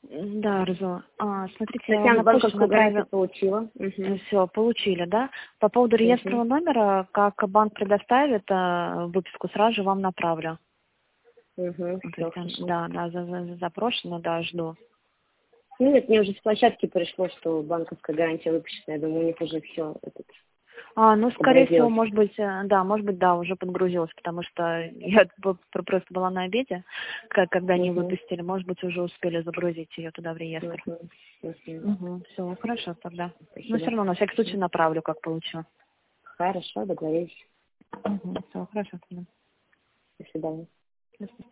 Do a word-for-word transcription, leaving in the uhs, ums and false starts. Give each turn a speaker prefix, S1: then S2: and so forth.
S1: Да, Арзу. А, смотрите, я вам
S2: Татьяна
S1: на почту
S2: банковскую гарантию
S1: направила.
S2: получила. Угу.
S1: Все, получили, да? По поводу
S2: Угу.
S1: реестрового номера, как банк предоставит э, выписку, сразу же вам направлю.
S2: Угу.
S1: Ну, то
S2: Все
S1: есть, э,
S2: хорошо.
S1: да, да, за- за- запрошено, да, жду.
S2: Ну нет, мне уже с площадки пришло, что банковская гарантия выпущена. Я думаю, у них уже все этот
S1: А, ну, скорее всего,
S2: отобразилось.
S1: может быть, э, да, может быть, да, уже подгрузилась, потому что я б- пр- просто была на обеде, как, когда они
S2: Угу.
S1: выпустили, может быть, уже успели загрузить ее туда в реестр.
S2: Угу. Угу.
S1: Угу, все, хорошо тогда. Но все
S2: Спасибо.
S1: равно, на всякий случай,
S2: Мгм.
S1: направлю, как получу.
S2: Хорошо, договорились.
S1: Угу, все, хорошо тогда.
S2: До свидания.
S1: До свидания.